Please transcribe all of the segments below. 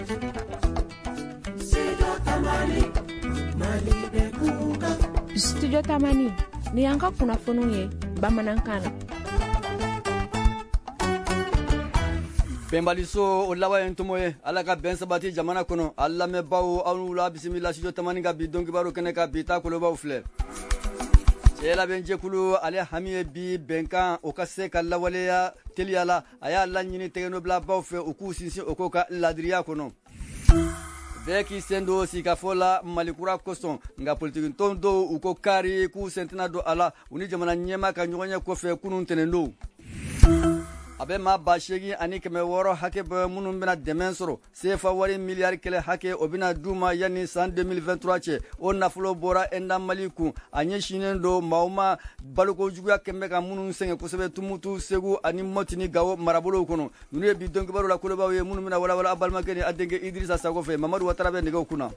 Studio Tamani ni an ka kunnafoniw ye bamanankan na. Bembaliso o lawa entomo ye ala ka ben sabati jamana kono alla me bawo anu la bismillah Studio Tamani ga bi donki baro kene ka bi ta kolo bawo fle Cela benje kulu ale hamiye bi benkan o ka se ka lawaleya teliala aya alla nyini tegeno bla bawo fe o ku sinsi o ko ka ladriya kono Beki sendo sikafola malikura koson nga politiki tondo uko kari ku sentina do ala uni jamana nyema ka nyonya ko fe kunun tenendo abe ma bashegi ani keme woro hake be munun bena demensoro sefa wari miliyar kele hake obina duma yani san 2023 che o nafulo bora enda maliku anye shinendo mauma baluko juguya kembe ka munun senge kusebe tumutu segu ani motini gawo marabolo kono nune bi donki baro la kulo bawe munun bena wala abalma kene adenge Idrissa Sagofe Mamadou Ouattara be ndego kuna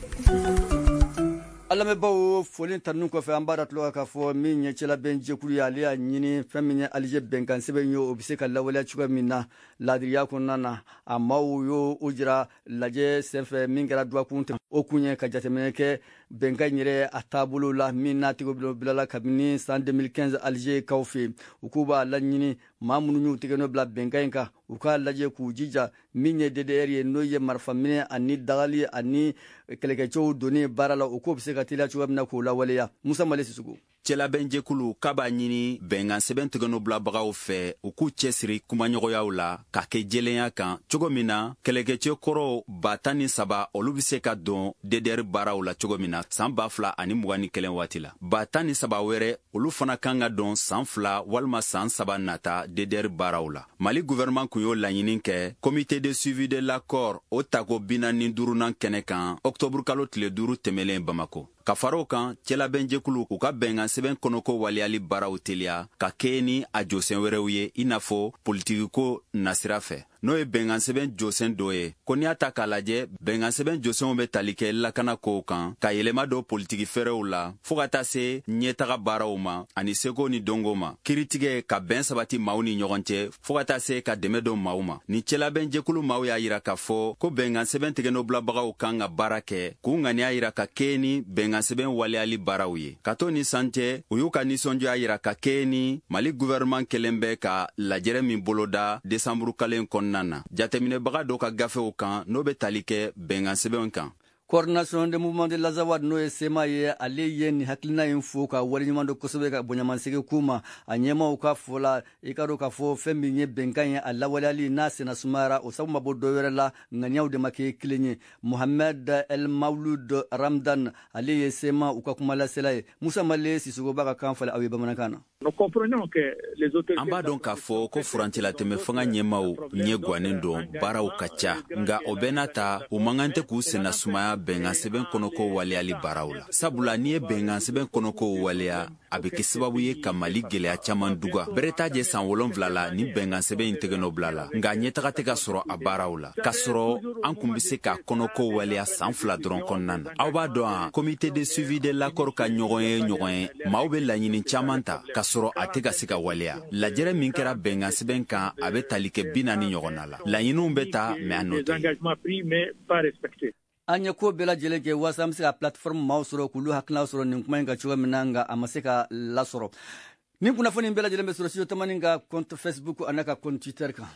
Alla me bawo folin tanu ko fe ambara tlo ka fo min nye cela benje kulu ya ali nyini faminya alije benkan sebe nyo obise ka lawala chuga minna ladriya kunana amawu yo ujira laje sefe mingara dwa kunte okunye ka jatemeneke benga nyire atabulu la minna tigo bilala kabini san 2015 alije kaufe ukuba la nyini mamunu nyu tigeno bla benga inka uka laje ku jija minye DDR ye noye marfamine ani dagali ani kelekecho doni barala ukobse ka tila chuga mina ko lawaleya Musa Malesi sugu Cela benje kulu kaba nyini bengan seben tigeno bla bagaw fe uku chesiri kumanyogoyaw la ka ke jelenya kan chogomina kelekecho koro batani saba olubise ka don DDR baraw la chogomina san bafla ani mugani kelen watila batani saba were olu fana kanga don san fla walma san saba nata DDR baraw la Mali gouvernement kuyo la nyinin ke comité de suivi de l'accord o tago binani durunan kenekan octobre kalo tile duru temelen Bamako Kafaro kan cela benje kulu uka bengan seben konoko waliali baraw telia ka keni a josen werew ye inafo politiko nasira fe no e bengan seben josen doye koni ata kalaje bengan seben josen be talike lakana ko kan ka yelema do politiki ferew la fogata se nyetaga baraw ma ani sego ni dongo ma kiritige ka ben sabati mauni nyogonche fogata se ka demedo mauma ni cela benje kulu maw ya yira ka fo ko bengan seben tegeno bla bagaw kan ga barake ku ngani ya yira ka keni bengan seben waliali baraw ye kato ni sante uyuka ni sonjo ya yira ka keni Mali gouvernement kelembe ka lajere min boloda Desembre kalen konnana jatemine baga do ka gafe o kan no be talike bengan seben kan Coordination de mouvement de Lazawad no esema ye ale ye ni haklina info ka wali nyamando kosobe ka bonyamanse kuma anyema uka fola ikaro ka fo fembi nye benkanye alla wali ali nase na sumara osabuma bodo yorela nganyau de make kilenye Mohamed El Maulud Ramdan ale ye sema uka kumala selaye Musa Malesi sugo baka kanfala awe bamanakana Nous comprenons que les autorités Amba don ka fo ko furanti la teme fanga nyemau nye gwanen don baraw kacha nga obenata umangante ku sena sumaya benga seben konoko wale ali barawla sabula nie benga seben konoko wale abeke sababu ye kamali gele a chaman duga bereta je san wolonvla la ni benga seben integeno blala nga nyetaka teka soro a barawla kasoro an kumbise ka konoko wale san fla dron konnan awba do comité de suivi de l'accord ka nyogoye mawbe la nyini chamanta kasoro atega sika walea la jere min kera benga seben kan abe talike binani nyogonala la nyinu beta me anote engagements pris mais pas respectés Anya ko bela jeleke wasam sika platform mausoro kulu hakna soro ninkuma chuga minanga amaseka lasoro ni kuna foni bela jelembe soro Studio Tamani nga compte Facebook anaka compte Twitter ka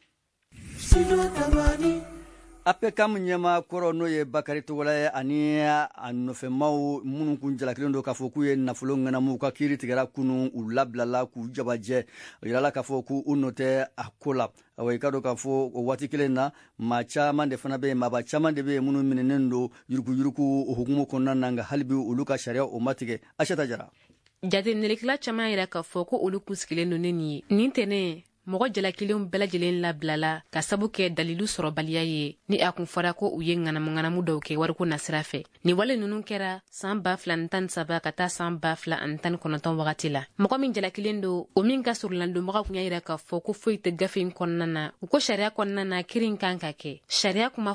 Studio Tamani ape kam nyema koro no ye Bakari Togola ani anofe mau munu kunjala kilendo ka foku ye nafulo ngana mu ka kiri tigara kunu ulablala ku jabaje yala ka foku unote akola awe kado ka fo wati kilena macha mande fana be mabacha mande be munu minenendo yuruku hukumu konnana nga halbi uluka sharia o matige ashata jara jate nelikla chama ira ka foku uluku skileno neni nintene mogo jalakilenw bɛɛ lajɛlen labilala ka sabu kɛ dalilu sɔrɔbaliya ye ni a kun fɔra ko u ye ŋanamu dɔw kɛ wariko nasira fɛ ni wale nunu kɛra san 2017 ka taa san 2019 wagati la mɔgɔ min jalakilen do o min ka surunlandonbaga kun y'a yira k'a fɔ ko foyi tɛ gafe in kɔnɔna na u ko sariya kɔnɔna na kiiri kan ka kɛ sariya kuma fɔra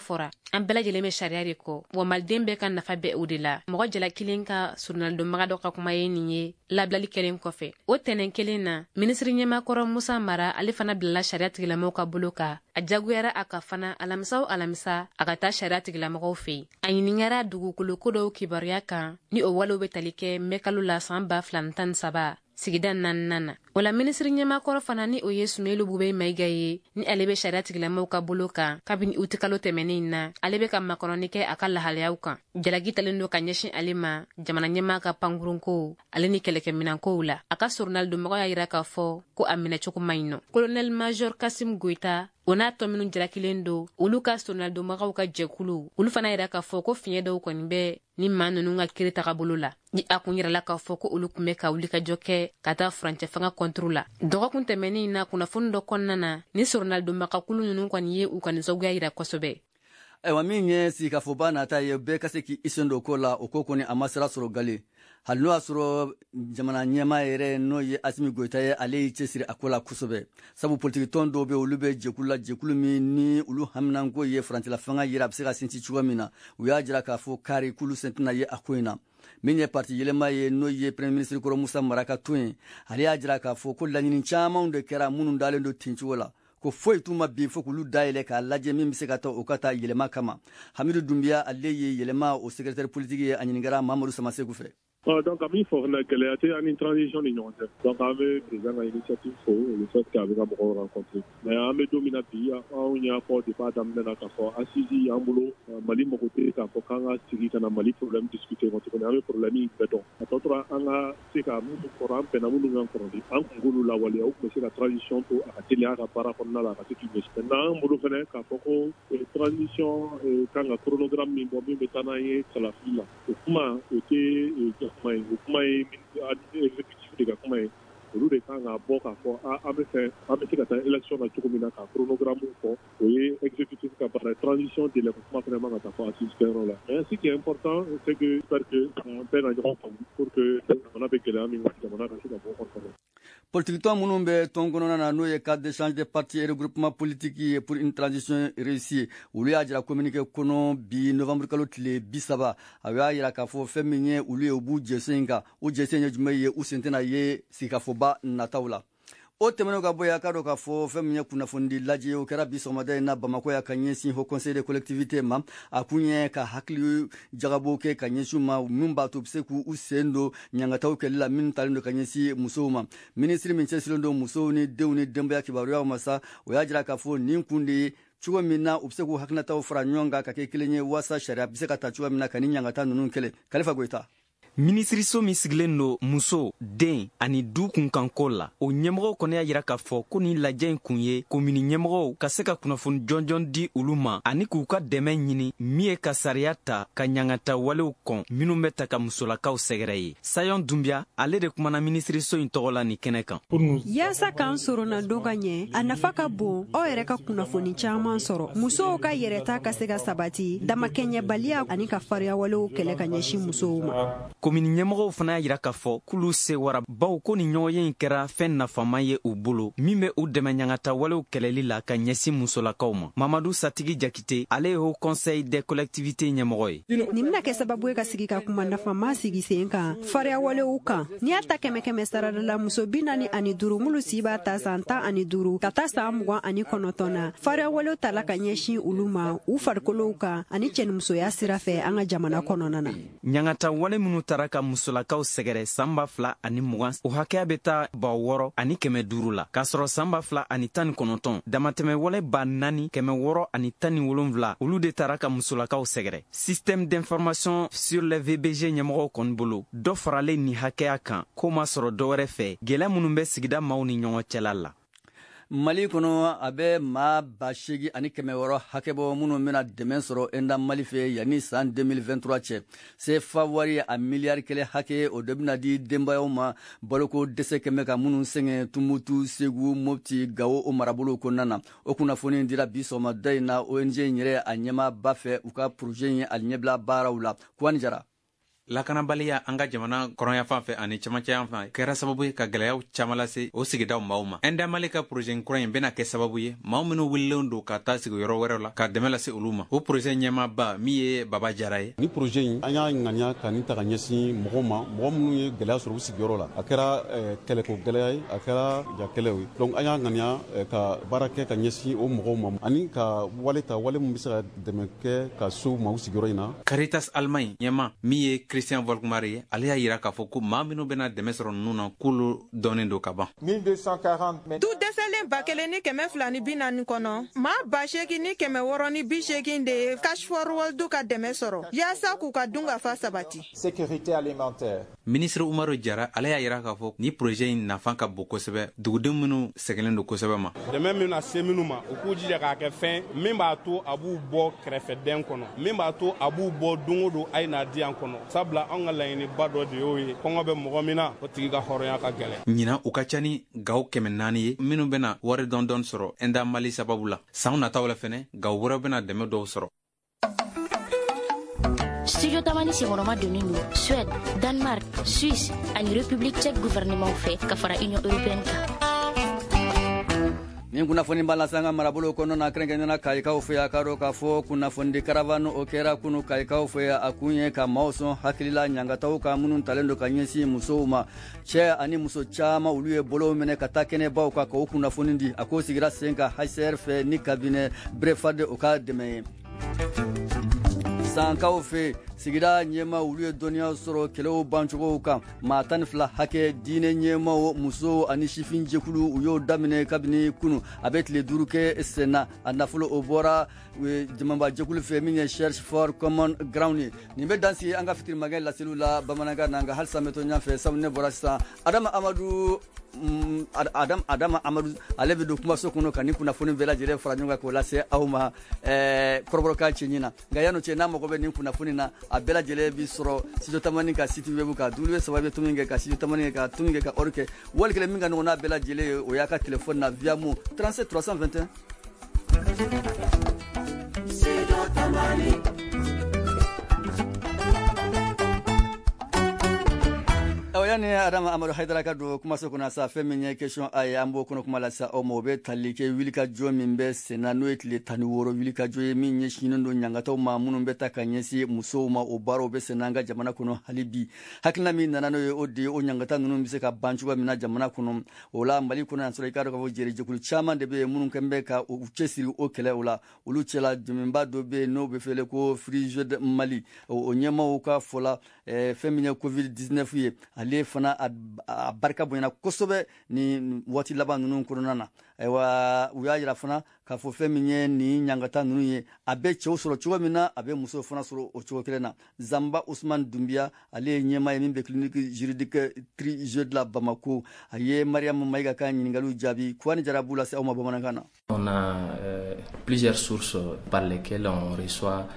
an bɛɛ lajɛlen bɛ sariya de kɔ wa maliden bɛɛ ka nafa bɛ o de la. Mɔgɔ jala kelen ka surunalidonbaga dɔ ka kuma ye nin ye labilali kelen kɔfɛ. O tɛnɛn kelen na minisiri ɲɛmakɔrɔ Musa Mara ale fana bilala sariya tigilamɔgɔw ka bolo kan. A jaguyara a ka fana alamisa a ka taa sariya tigilamɔgɔw fɛ yen. A ɲiningara dugukolo ko dɔw kibaruya kan ni o walew bɛ tali kɛ mɛ kalo la san 2013 sigida 4nan na. O la minisiri ɲɛmakɔrɔ fana ni o ye Sumelu Bube Mayiga ye ni ale bɛ sariya tigilamɔgɔw ka bolo kan kabini uti kalo tɛmɛnen na ale bɛ ka makɔnɔni kɛ a ka lahalayaw kan. Jalagi talen don ka ɲɛsin ale ma jamana ɲɛmaa ka pankurunko ale ni kɛlɛkɛminankow la. A ka surunalidonbaga y'a yira k'a fɔ ko a minɛcogo man ɲi nɔ. Colonel Major Kasim Goita o n'a tɔ minnu jalakilen don olu ka surunalidonbagaw ka jɛkulu olu fana yira k'a fɔ ko fiɲɛ dɔw kɔni bɛ ni maa ninnu ka kiri tagabolo la. Ni a kun yirala k'a fɔ ko olu kun bɛ ka wuli ka jɔ kɛ ka taa furancɛ fanga kɔnturu la. Dɔgɔkun tɛmɛnen na kunnafoni dɔ kɔnɔna na ni surunalidonbagakulu ninnu kɔni ye u ka nisɔngoya yira kosɛbɛ. Ayiwa min ye sigikafoba nata ye bɛɛ ka se k'i isen don ko la o ko kɔni a ma sira sɔrɔ gale. Hali n'o y'a sɔrɔ jamana ɲɛmaa yɛrɛ n'o ye Asimi Goita ye ale y'i cɛsiri a ko la kosɛbɛ. Sabu politiki tɔn dɔw bɛ olu bɛ jɛkulu la jɛkulu min ni olu haminanko ye farancɛla fanga yira a bɛ se ka sinsin cogo min na u y'a jira k'a fɔ kari k'olu sen tɛna ye a ko in na. Min ye parti yɛlɛma ye n'o ye premier ministre kɔrɔ Musa Mara ka to yen ale y'a jira k'a fɔ ko laɲini camanw de kɛra minnu dalen don ten cogo la. Ko foyi t'u ma bin fo k'olu dayɛlɛ k'a lajɛ min bɛ se ka taa o ka taa yɛlɛma kama. Hamidu Dunbiya ale ye yɛlɛma o secrétaire politique ye a ɲiningara Mamadou Samasegu fɛ. Donc, à mi fort la qualité en une transition d'union. Donc, avec président l'initiative pour le fait qu'avec un rencontré. Mais à mes dominati, on y a fort de pas d'amener la café. Assisi, en boulot, Mali mokoté, quand on a signé qu'on a Mali problème discuter, on a un problème béton. À tout temps, on a c'est qu'à nous pour un pénamou nous en corrompu. En Congo, la Walais, mais c'est la transition pour à télé à par rapport à la ratique. Maintenant, boulot venait qu'à Foko, transition, quand le chronogramme mi bombi metanaye, c'est la file. Au comment était kuma ye exécutif de ka kuma ye olu de kan ka bɔ k'a fɔ an bɛ se ka taa élection na cogo min na ka chronogramme fɔ o ye exécutif ka baara transition de la kuma fana man ka taa fɔ assise kɛyɔrɔ la mais ce qui est important c'est que j'espère que bɛɛ na ɲɔgɔn faamu pour que jamana bɛ gɛlɛya min jamana ka se ka bɔ kɔnɔ. Politique tɔn minnu bɛ tɔn kɔnɔna na n'o ye cadre d'échange des partis et regroupement politique ye pour une transition réussie olu y'a jira communiqué kɔnɔ bi novembre kalo tile 30 a y'a jira k'a fɔ fɛn min ye olu ye u b'u jɛsen in kan o jɛsen ye jumɛn ye u sen tɛna ye sigafoba nataw la. O tɛmɛn'o ka bɔ yen a k'a dɔn k'a fɔ fɛn min ye kunnafoni lajɛ o kɛra bi sɔgɔmada in na Bamako ya ka ɲɛsin Haut Conseil des collectivités ma a kun ye ka hakili jagabo kɛ ka ɲɛsin ma min b'a to u bɛ se k'u sen don ɲangataw kɛli la min talen don ka ɲɛsin musow ma. Minisiri min cɛsirilen don musow ni denw ni denbaya kibaruyaw ma sa o y'a jira k'a fɔ nin kun de ye cogo min na u bɛ se k'u hakilinataw fara ɲɔgɔn kan ka kɛ kelen ye waasa sariya bɛ se ka ta cogo min na ka ni ɲangata ninnu kɛlɛ. Kalifa Goita. Minisiriso min sigilen don muso, den ani du kunkanko la o ɲɛmɔgɔw kɔni y'a yira k'a fɔ ko ni lajɛ in kun ye komini ɲɛmɔgɔw ka se ka kunnafoni jɔnjɔn di olu ma ani k'u ka dɛmɛ ɲini min ye ka sariya ta ka ɲangata walew kɔn minnu bɛ ta ka musolakaw sɛgɛrɛ ye. Sayon Dunbiya ale de kumana minisiriso in tɔgɔ la ni kɛnɛ kan. Yaasa k'an sorona don ka ɲɛ a nafa ka bon aw yɛrɛ ka kunnafoni caman sɔrɔ musow ka yɛrɛta ka se ka sabati damakɛɲɛbaliya ani ka fariya walew kɛlɛ ka ɲɛsin musow ma. Komini ɲɛmɔgɔw fana y'a yira k'a fɔ k'olu sewara baw ko ni ɲɔgɔnye in kɛra fɛn nafama ye u bolo min bɛ u dɛmɛ ɲangata walew kɛlɛli la ka ɲɛsin musolakaw ma. Mamadu Satigi Jakite ale ye Haut Conseil des collectivités ɲɛmɔgɔ ye. Nin bɛna kɛ sababu ye ka sigi ka kuma nafama sigi sen kan fariya walew kan n'i y'a ta kɛmɛ sarada la muso 45 mulu si b'a ta san 15 ka taa san 29 na fariya walew tala ka ɲɛsin olu ma u farikolow kan ani cɛnimusoya sira fɛ an ka jamana kɔnɔna na. Ɲangata wale minnu tara ka musolakaw sɛgɛrɛ san 2020 o hakɛya bɛ taa 600 ani 500 la k'a sɔrɔ san 2019 damatɛmɛ wale 4617 olu de tara ka musolakaw sɛgɛrɛ. Système d'information sur les VBG ɲɛmɔgɔw kɔni bolo dɔ faralen ni hakɛya kan ko ma sɔrɔ dɔwɛrɛ fɛ gɛlɛya minnu bɛ sigida maaw ni ɲɔgɔn cɛla la. Mali kɔnɔ a bɛ maa 8,600 hakɛ bɔ minnu bɛna dɛmɛ sɔrɔ enda Mali fɛ yanni san 2023 cɛ. CFA wari a miliyari 1 hakɛ o de bɛna di denbayaw ma baloko dɛsɛ kɛmɛ ka minnu sɛgɛn Tumutu, Segu, Mopti, Gawo o marabolo kɔnɔna na. O kunnafoni dira bi sɔgɔmada in na ONG in yɛrɛ a ɲɛmaaba fɛ u ka projet in a ɲɛbila baaraw la. Kuwani Jara. lakanabaliya an ka jamana kɔrɔnya fan fɛ ani camancɛ yan fan kɛra sababu ye ka gwɛlɛyaw caaman lase o sigidaw maaw ma ndamali ka projet kura in bena kɛ sababu ye maaw minw wililen don ka taa sigi yɔrɔ wɛrɛw la ka dɛmɛ lase olu ma o projet ɲɛmaaba min ye Baba Jara ye. Ni projet in an y'a ŋaniya ka nin ta ka ɲɛsin mɔgɔw ma mɔgɔ minnu ye gwɛlɛya sɔrɔ u sigiyɔrɔ la a kɛra kɛlɛko gwɛlɛya ye a kɛra jakɛlɛw ye donc an y'a ŋaniya ka baara kɛ ka ɲɛsin o mɔgɔw ma ani ka wale ta wale min be se ka dɛmɛ kɛ ka so ma u sigiyɔrɔ in na. Caritas Allemagne ɲɛma min ye Christian Volkmar ye ale y'a yira k'a fɔ ko maa minnu bena dɛmɛ sɔrɔ ninnu na k'olu dɔnnen don ka ban. 1240 du dɛsɛlen 1240 kɔnɔ maa 8,880 de ye Cash Forward ka dɛmɛ sɔrɔ yaasa k'u ka dunkafa sabati. Sécurité alimentaire. Ministre Umaru Jara ale y'a yira k'a fɔ ni projet in nafa ka bon kosɛbɛ dugudenw minnu sɛgɛlen don kosɛbɛ ma. Dɛmɛ min na se minnu ma u k'u jija k'a kɛ fɛn min b'a to a b'u bɔ kɛrɛfɛdɛn kɔnɔ min b'a to a b'u bɔ don o don a ye n'a di yan kɔnɔ sabula anw ka laɲiniba dɔ de y'o ye kɔngɔ bɛ mɔgɔ min na o tigi ka hɔrɔnya ka gɛlɛn. ɲina u ka ca ni gaw 400 ye minnu bena wari dɔndɔn sɔrɔ ndamali sababu la san nataw la fɛnɛ gaw wɛrɛw bena dɛmɛ dɔw sɔrɔ. Studio Tamani seŋɔrɔma donnen don Suède, Danemark, Suisse ani République tchèque gouvernement fɛ ka fara Union européenne kan. nin kunnafoni b'a lase an ka marabolo kɔnɔ na kɛrɛnkɛrɛnnena kayikaw fɛ a k'a dɔn k'a fɔ kunnafoni karavane o kɛra kunu kayikaw fɛ a kun ye ka maaw sɔn hakilila ɲangataw ka minnu talen don ka ɲɛsin musow ma cɛ ani muso caaman olu ye bolow minɛ ka taa kɛnɛbaw kan ka o kunnafoni di a ko sigira sen ka HCR fɛ ni kabinɛ brefade o ka dɛmɛ ye sankaw fɛ sigida ɲɛma olu ye dɔnniya sɔrɔ kɛlɛw bancogow kan maa 12 hakɛ diinɛ ɲɛmaw muso ani sifin jɛkulu u y'o daminɛ kabini kunu a bɛ tile 5 kɛ senna a nafolo o bɔra jamaba jɛkulu fɛ min ye Search for Common Ground ye nin bɛ dansi an ka fitirimakɛ laseliw la bamanankan na nka halisa n bɛ to ɲɔgɔn sabu ne bɔra sisan Adama Amadu ale bɛ don kumaso kɔnɔ ka nin kunnafoni bɛɛ lajɛlen fara ɲɔgɔn kan k'o lase aw ma kɔrɔbɔrɔkan cɛ ɲina nka yan'o cɛ n'a mago bɛ nin kunnafoni na a bɛɛ lajɛlen bi sɔrɔ Studio Tamani ka site web ka www tumi kɛ ka Studio Tamani ka tumi kɛ ka or kɛ wali kelen min ka ɲɔgɔn n'a bɛɛ lajɛlen ye o y'a ka téléphone na via mu 37 321 Studio Tamani. yani Adama Amadu Haidara ka don kumaso kɔnɔ sa fɛn min ye question a ye an b'o kɔnɔ kuma la sa o ma o bɛ tali kɛ wulikajɔ min bɛ senna n'o ye tile 16 wulikajɔ ye min ɲɛsinnen don ɲangataw ma minnu bɛ ta ka ɲɛsin musow ma o baaraw bɛ senna an ka jamana kɔnɔ hali bi hakilina min nana n'o ye o de ye o ɲangata ninnu bɛ se ka ban cogoya min na jamana kɔnɔ o la Mali kɔnɔ yan sɔrɔ i k'a dɔn k'a fɔ jɛkulu caman de bɛ yen minnu kɛn bɛ ka u cɛsiri o kɛlɛ o la olu cɛla dɛmɛba dɔ bɛ yen n'o bɛ fɛle ko Free Jeux Mali o ɲɛmaaw ka fɔ la fɛn min ye Covid-19 ye ale fana a barika bonyana kosɛbɛ ni waati laban ninnu kɔnɔna na ayiwa u y'a yira fana k'a fɔ fɛn min ye ni ɲangata ninnu ye a bɛ cɛw sɔrɔ cogo min na a bɛ musow fana sɔrɔ o cogo kelen na Zamba Ousmane Doumbia ale ye ɲɛmaa ye min bɛ clinique juridique Tri-Jeux de la Bamako a ye Mariam Maïga ka ɲininkaliw jaabi Kouani Jara b'u lase aw ma bamanankan na. On a plusieurs sources par lesquelles on reçoit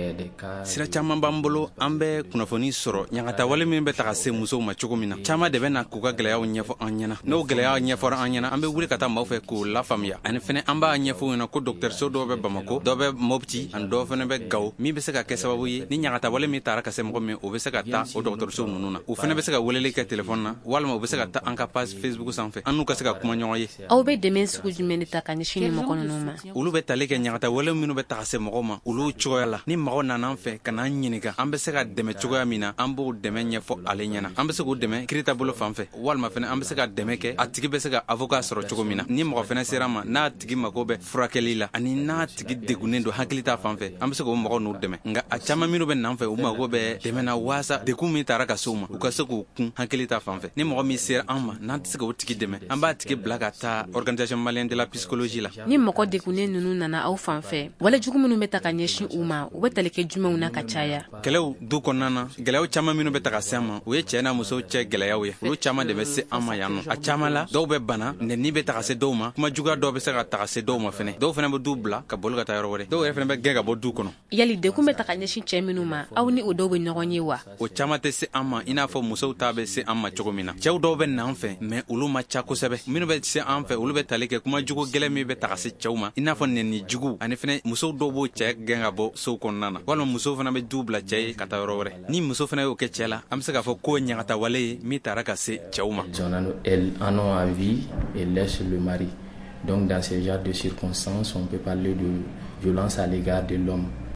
sira caman b'an bolo an bɛ kunnafoni sɔrɔ ɲangata wale min bɛ taga se musow ma cogo min na caman de bɛ na k'u ka gɛlɛyaw ɲɛfɔ an ɲɛna n'o gɛlɛyaw ɲɛfɔra an ɲɛna an bɛ wuli ka taa maaw fɛ k'o lafaamuya ani fɛnɛ an b'a ɲɛfɔ ɲɛna ko dɔgɔtɔrɔso dɔw bɛ Bamako dɔw bɛ Mopti ani dɔw fɛnɛ bɛ Gao min bɛ se ka kɛ sababu ye ni ɲangata wale min taara ka se mɔgɔ min o bɛ se ka taa o dɔgɔtɔrɔso ninnu na u fɛnɛ bɛ se ka weleli kɛ téléphone na walima u bɛ se ka taa an ka page Facebook sanfɛ an n'u ka se ka kuma ɲɔgɔn ye. Aw bɛ dɛmɛ sugu jumɛn de ta ka ɲɛsin nin mɔgɔ ninnu ma? Olu bɛ tali kɛ ɲangata wale minnu bɛ taga se mɔgɔ ma olu cogoya la ni mɔgɔ nana an fɛ ka n'an ɲininka an bɛ se ka dɛmɛ cogoya min na an b'o dɛmɛ ɲɛfɔ ale ɲɛna an bɛ se k'o dɛmɛ kirita bolo fan fɛ walima fɛnɛ an bɛ se ka dɛmɛ kɛ a tigi bɛ se ka avocat sɔrɔ cogo min na ni mɔgɔ fɛnɛ sera ma n'a tigi mago bɛ furakɛli la ani n'a tigi degunnen don hakili ta fan fɛ an bɛ se k'o mɔgɔ n'u dɛmɛ nka a caman minnu bɛ nan fɛ u mago bɛ dɛmɛ na waasa dekun min taara ka se u ma u ka se k'o kun hakili ta fan fɛ ni mɔgɔ min sera an ma n'an tɛ se k'o tigi dɛmɛ an b'a tigi bila ka taa Organisation Malienne de la Psychologie la. Ni mɔgɔ degunnen ninnu nana aw fan fɛ walejugu minnu bɛ ta ka ɲɛsin u ma u bɛ tali kɛ jumɛnw na ka caya? Kɛlɛw du kɔnɔna na gɛlɛyaw caman minnu bɛ taga se an ma o ye cɛ n'a muso cɛ gɛlɛyaw ye olu caman de bɛ se an ma yan nɔ a caman la dɔw bɛ bana nɛni bɛ taga se dɔw ma kuma juguya dɔw be se ka taga se dɔw ma fɛnɛ dɔw fɛnɛ be du bila ka boli ka taa yɔrɔ wɛrɛ dɔw yɛrɛ fɛnɛ bɛ gɛn ka bɔ du kɔnɔ yali dekun bɛ ta ka ɲɛsin cɛɛ minnu ma aw ni o dɔw be ɲɔgɔn ye wa o caaman tɛ se an ma i n'a fɔ musow ta be se an ma cogo min na cɛw dɔw bɛ n'an fɛ mɛn olu ma ca kosɛbɛ minnu bɛ se an fɛ olu bɛ tali kɛ kuma jugu gwɛlɛ min bɛ taga se cɛw ma i n'a fɔ nɛni jugu ani fɛnɛ musow dɔw b'o cɛɛ gɛn ka bɔ sow kɔnɔna na walima musow fana bɛ du bila cɛɛ ye ka taa yɔrɔ wɛrɛ ni muso fana y'o kɛ cɛɛ la an be se k'a fɔ k'o ɲagata wale ye min tara ka se cɛw ma elles en ont envie et laissent le mari. Donc dans ce genre de circonstances, on peut parler de violence à l'égard de l'homme.